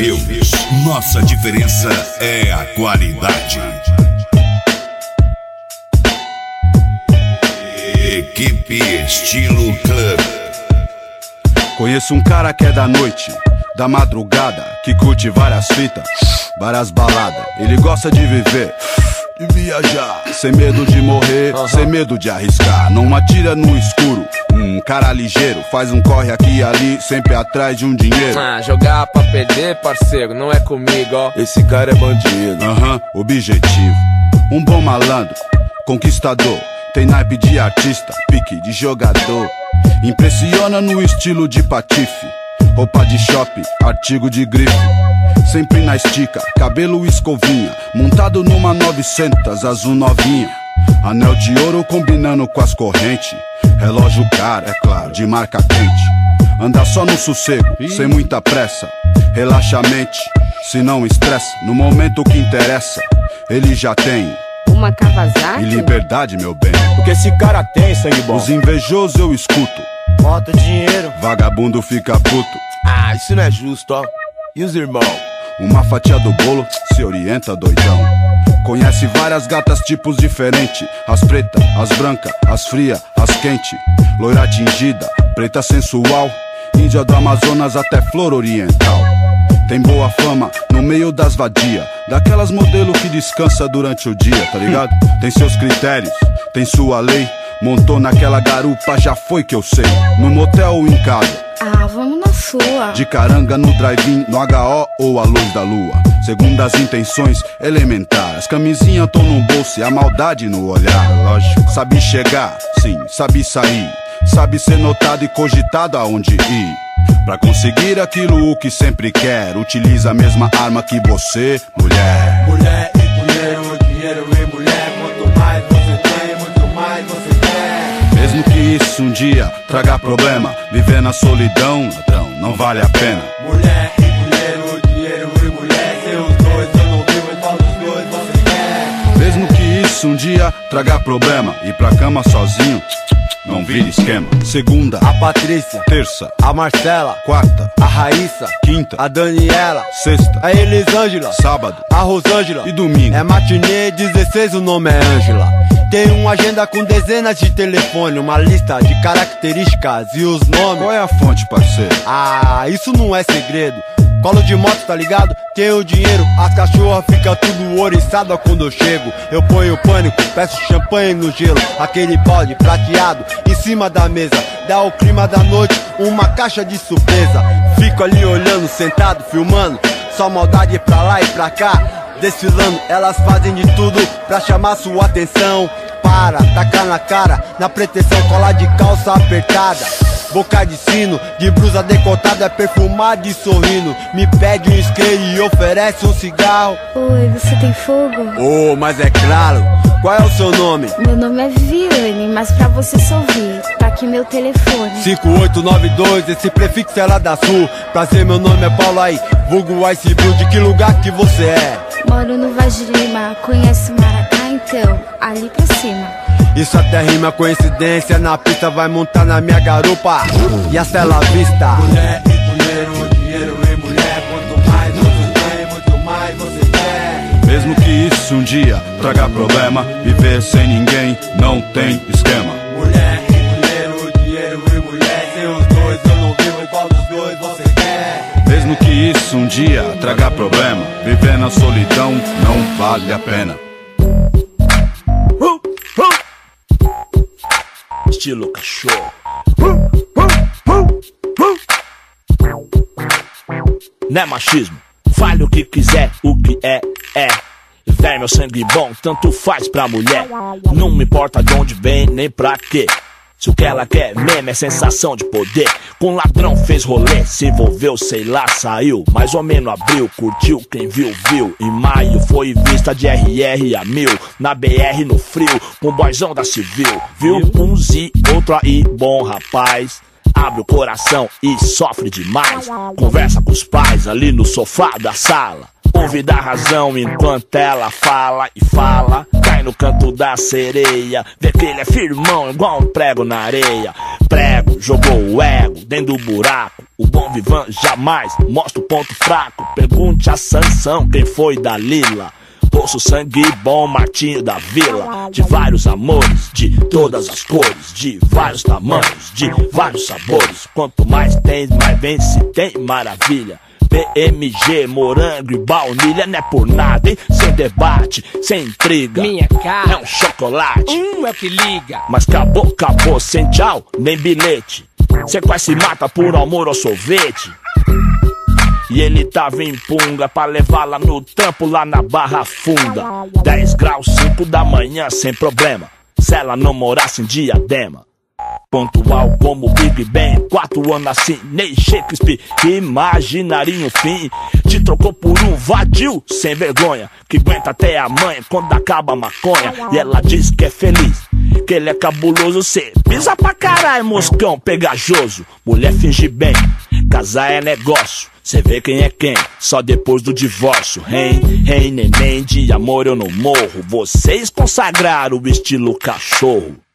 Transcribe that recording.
News. Nossa diferença é a qualidade. Equipe Estilo Club. Conheço um cara que é da noite, da madrugada, que curte várias fitas, várias baladas. Ele gosta de viver, de viajar, sem medo de morrer, sem medo de arriscar. Não atira no escuro, um cara ligeiro, faz um corre aqui e ali, sempre atrás de um dinheiro. Jogar pra perder, parceiro, não é comigo, ó. Esse cara é bandido. Objetivo, um bom malandro, conquistador. Tem naipe de artista, pique de jogador. Impressiona no estilo de patife, roupa de shopping, artigo de grife. Sempre na estica, cabelo escovinha, montado numa 900 azul novinha. Anel de ouro combinando com as correntes. Relógio caro, é claro, de marca quente. Anda só no sossego, sem muita pressa. Relaxa a mente, se não estressa. No momento que interessa, ele já tem uma Kawasaki e liberdade, meu bem. O que esse cara tem, sangue bom? Os invejosos eu escuto, bota dinheiro, vagabundo fica puto. Isso não é justo, ó. E os irmãos? Uma fatia do bolo, se orienta, doidão. Conhece várias gatas, tipos diferentes. As pretas, as brancas, as frias, as quentes. Loira tingida, preta sensual. Índia do Amazonas até flor oriental. Tem boa fama no meio das vadias, daquelas modelo que descansa durante o dia, tá ligado? Tem seus critérios, tem sua lei. Montou naquela garupa, já foi que eu sei. No motel ou em casa? Vamos na sua. De caranga no drive-in, no HO ou a luz da lua. Segundo as intenções elementares, as camisinhas tão no bolso e a maldade no olhar. Lógico. Sabe chegar, sim, sabe sair. Sabe ser notado e cogitado aonde ir. Pra conseguir aquilo o que sempre quer, utiliza a mesma arma que você, mulher. Mulher e dinheiro, dinheiro e mulher. Quanto mais você tem, muito mais você quer. Mesmo que isso um dia traga problema, viver na solidão, ladrão, não vale a pena. Mulher e dinheiro, dinheiro e mulher. Seus dois eu não vivo, e qual dos dois você quer? Mesmo que isso um dia traga problema, ir pra cama sozinho, não vira esquema. Segunda, a Patrícia. Terça, a Marcela. Quarta, a Raíssa. Quinta, a Daniela. Sexta, a Elisângela. Sábado, a Rosângela. E domingo é matinê 16, o nome é Ângela. Tem uma agenda com dezenas de telefone, uma lista de características e os nomes. Qual é a fonte, parceiro? Isso não é segredo. Colo de moto, tá ligado? Tenho dinheiro, as cachorras ficam tudo oriçada quando eu chego. Eu ponho pânico, peço champanhe no gelo. Aquele balde prateado em cima da mesa, dá o clima da noite, uma caixa de surpresa. Fico ali olhando, sentado, filmando, só maldade pra lá e pra cá. Desfilando, elas fazem de tudo pra chamar sua atenção. Para, tacar na cara, na pretensão, colar de calça apertada. Boca de sino, de blusa decotada, perfumada e sorrindo. Me pede um isqueiro e oferece um cigarro. Oi, você tem fogo? Mas é claro. Qual é o seu nome? Meu nome é Viviane, mas pra você só ouvir, tá aqui meu telefone. 5892, esse prefixo é lá da Sul. Prazer, meu nome é Paulo aí, vulgo Ice Blue. De que lugar que você é? Moro no Vaz de Lima, conhece Maracá então? Ali pra cima. Isso até rima, coincidência. Na pista vai montar na minha garupa e hasta la vista. Mulher e dinheiro, dinheiro e mulher. Quanto mais você tem, muito mais você quer. Mesmo que isso um dia traga problema, viver sem ninguém não tem esquema. Mulher e dinheiro, dinheiro e mulher. Seus dois eu não vivo, e qual dos dois você quer? Mesmo que isso um dia traga problema, viver na solidão não vale a pena. Estilo cachorro. Não é machismo, fale o que quiser, o que é. Véi, meu sangue bom, tanto faz pra mulher. Não me importa de onde vem, nem pra quê. Se o que ela quer mesmo é sensação de poder. Com ladrão fez rolê, se envolveu, sei lá, saiu. Mais ou menos abril, curtiu, quem viu, viu. Em maio foi vista de RR a 1000. Na BR no frio, com o boyzão da civil. Viu um Z, outro aí, bom rapaz. Abre o coração e sofre demais. Conversa com os pais ali no sofá da sala. Ouve da razão enquanto ela fala e fala. Cai no canto da sereia, vê que ele é firmão igual um prego na areia. prego, jogou o ego dentro do buraco. O bom vivan jamais mostra o ponto fraco. Pergunte a Sansão quem foi Dalila. Poço sangue bom, Martinho da Vila. De vários amores, de todas as cores, de vários tamanhos, de vários sabores. Quanto mais tem, mais vence, tem maravilha. PMG, morango e baunilha, não é por nada, hein? Sem debate, sem intriga. Minha cara é um chocolate, é o que liga. mas acabou, sem tchau, nem bilhete. Cê quase se mata por amor ao sorvete. E ele tava em punga pra levá-la no trampo lá na Barra Funda. 10 graus, 5 da manhã, sem problema, se ela não morasse em Diadema. Pontual como Big Ben, 4 anos assim, nem Shakespeare imaginaria um fim. Te trocou por um vadio sem vergonha, que aguenta até a mãe quando acaba a maconha. E ela diz que é feliz, que ele é cabuloso. Cê pisa pra caralho, moscão pegajoso. Mulher finge bem, casar é negócio. Cê vê quem é quem, só depois do divórcio. Rei, neném, de amor eu não morro. Vocês consagraram o estilo cachorro.